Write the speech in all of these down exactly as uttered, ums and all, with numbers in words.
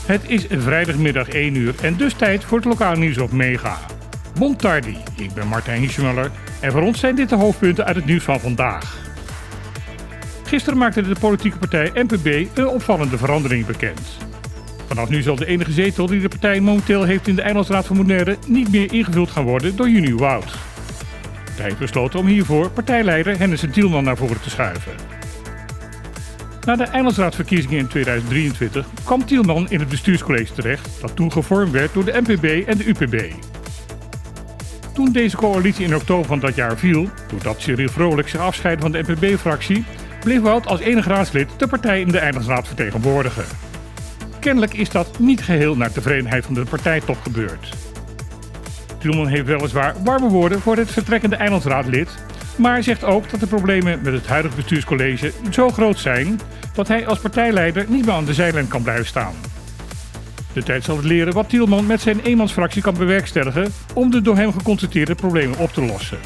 Het is vrijdagmiddag één uur en dus tijd voor het lokale nieuws op Mega. Bon tardi, ik ben Martijn Hiesjemuller en voor ons zijn dit de hoofdpunten uit het nieuws van vandaag. Gisteren maakte de politieke partij N P B een opvallende verandering bekend. Vanaf nu zal de enige zetel die de partij momenteel heeft in de Eilandsraad van Bonaire niet meer ingevuld gaan worden door Junior Wout. De partij heeft besloten om hiervoor partijleider Hennis Tielman naar voren te schuiven. Na de Eilandsraadverkiezingen in tweeduizend drieëntwintig kwam Tielman in het bestuurscollege terecht dat toen gevormd werd door de N P B en de U P B. Toen deze coalitie in oktober van dat jaar viel, doordat Cyril Vrolijk zich afscheidde van de N P B-fractie, bleef Wout als enig raadslid de partij in de Eilandsraad vertegenwoordigen. Kennelijk is dat niet geheel naar tevredenheid van de partijtop gebeurd. Tielman heeft weliswaar warme woorden voor het vertrekkende Eilandsraadlid, maar zegt ook dat de problemen met het huidige bestuurscollege zo groot zijn dat hij als partijleider niet meer aan de zijlijn kan blijven staan. De tijd zal het leren wat Tielman met zijn eenmansfractie kan bewerkstelligen om de door hem geconstateerde problemen op te lossen.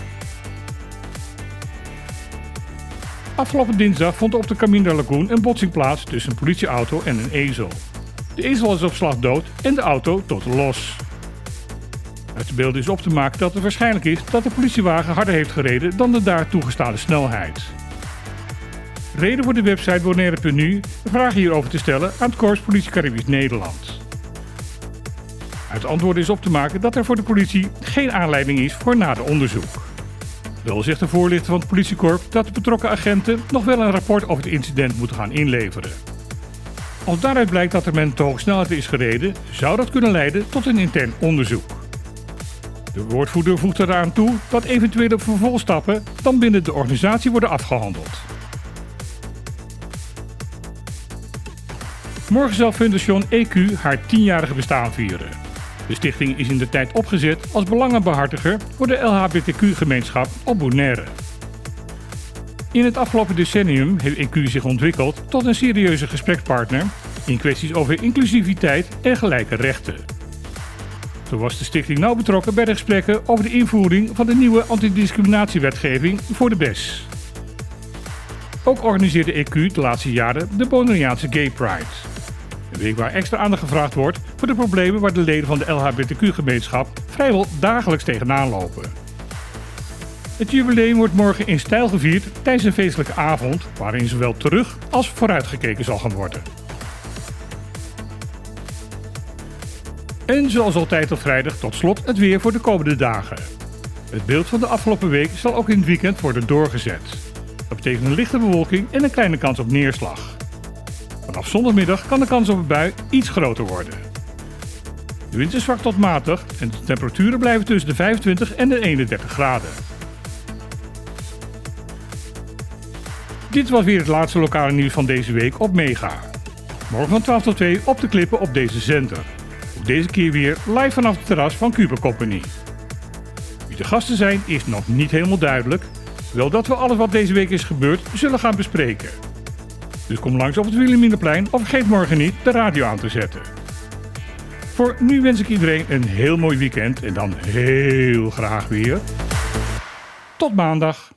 Afgelopen dinsdag vond op de Camino de Lagoon een botsing plaats tussen een politieauto en een ezel. De ezel is op slag dood en de auto totaal los. Uit de beelden is op te maken dat het waarschijnlijk is dat de politiewagen harder heeft gereden dan de daar toegestane snelheid. Reden voor de website bonaire punt n u vragen hierover te stellen aan het Korps Politie Caribisch Nederland. Uit antwoorden is op te maken dat er voor de politie geen aanleiding is voor nader onderzoek. Wel zegt de voorlichter van het politiekorps dat de betrokken agenten nog wel een rapport over het incident moeten gaan inleveren. Als daaruit blijkt dat er met een te hoge snelheid is gereden, zou dat kunnen leiden tot een intern onderzoek. De woordvoerder voegt eraan toe dat eventuele vervolgstappen dan binnen de organisatie worden afgehandeld. Morgen zal Fundación E Q haar tienjarige bestaan vieren. De stichting is in de tijd opgezet als belangenbehartiger voor de L H B T Q-gemeenschap op Bonaire. In het afgelopen decennium heeft E Q zich ontwikkeld tot een serieuze gesprekspartner in kwesties over inclusiviteit en gelijke rechten. Zo was de stichting nauw betrokken bij de gesprekken over de invoering van de nieuwe antidiscriminatiewetgeving voor de B E S. Ook organiseerde E Q de laatste jaren de Bonaireaanse Gay Pride. Een week waar extra aandacht gevraagd wordt voor de problemen waar de leden van de L H B T Q-gemeenschap vrijwel dagelijks tegenaan lopen. Het jubileum wordt morgen in stijl gevierd tijdens een feestelijke avond waarin zowel terug als vooruitgekeken zal gaan worden. En zoals altijd op vrijdag tot slot het weer voor de komende dagen. Het beeld van de afgelopen week zal ook in het weekend worden doorgezet. Dat betekent een lichte bewolking en een kleine kans op neerslag. Vanaf zondagmiddag kan de kans op een bui iets groter worden. De wind is zwak tot matig en de temperaturen blijven tussen de vijfentwintig en de eenendertig graden. Dit was weer het laatste lokale nieuws van deze week op Mega. Morgen van twaalf tot twee op de klippen op deze zender. Ook deze keer weer live vanaf het terras van Cooper Company. Wie de gasten zijn is nog niet helemaal duidelijk, wel dat we alles wat deze week is gebeurd zullen gaan bespreken. Dus kom langs op het Wilhelminaplein of vergeet morgen niet de radio aan te zetten. Voor nu wens ik iedereen een heel mooi weekend en dan heel graag weer tot maandag.